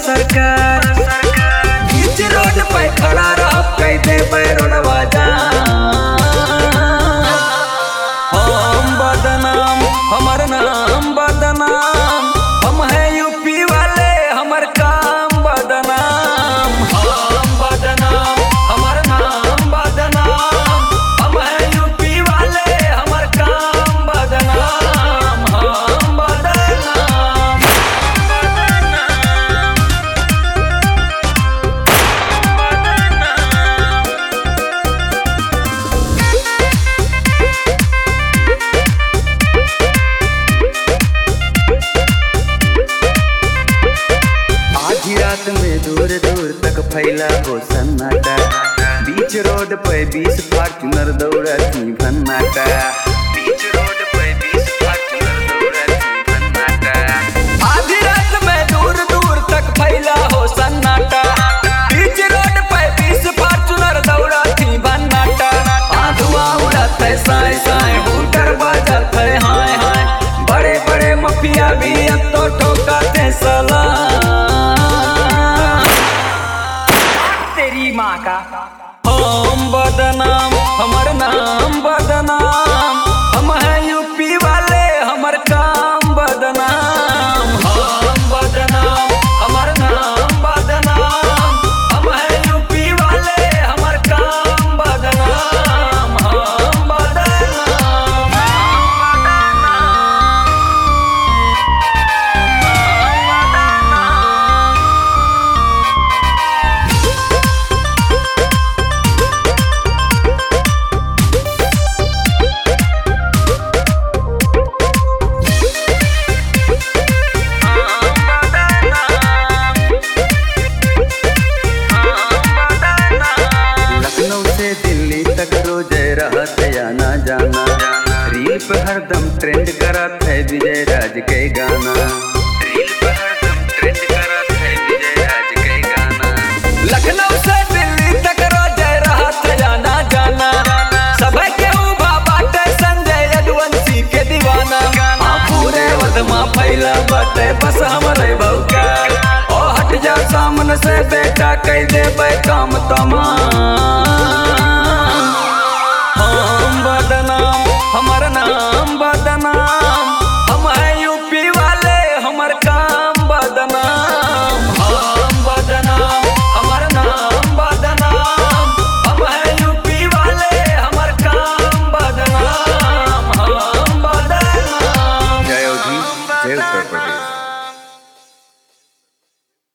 सरकार। बीच रोड पे खड़ा रह कह दे रोडवा हम बदनाम, हमर नाम बदनाम, हम है यूपी वाले हमर काम बदनाम। हम बदनाम, हमर नाम बदनाम, हम है यूपी वाले हमर काम बदनाम। हम बदनाम, आधी रात में दूर दूर तक फैला हो सन्नाटा। बीच रोड पे 20 फॉर्च्यूनर दौड़ती भन्नाटा। बीच रोड पे 20 फॉर्च्यूनर दौड़ती भन्नाटा। आधी रात में दूर दूर तक फैला हो सन्नाटा। बीच रोड पे 20 फॉर्च्यूनर दौड़ती भन्नाटा। धुआं उड़त है साए साए, हूटर बजत है हाय हाय। बड़े बड़े माफिया भी अब तो ठोकाते सलाम तेरी माँ का। हम बदनाम, हमर नाम बदनाम, हम है यूपी वाले हमर काम बदनाम। हम बदनाम, हमर नाम बदनाम, हम है यूपी वाले हमर काम बदनाम। हम बदनाम, लखनऊ से दिल्ली तक रोज रहत आना जाना। रील पे हरदम ट्रेंड करत है विजय राज के गाना। रील पे हरदम ट्रेंड करत है विजय राज के गाना। लखनऊ से दिल्ली तक रोज रहत आना जाना। सब के उभा बाटे संजय यदुवंशी के दीवाना। पूरे वदमा फैला बाटे बस हमरे भौका। ओ हट जा सामने से बेटा कह दे काम तमाम।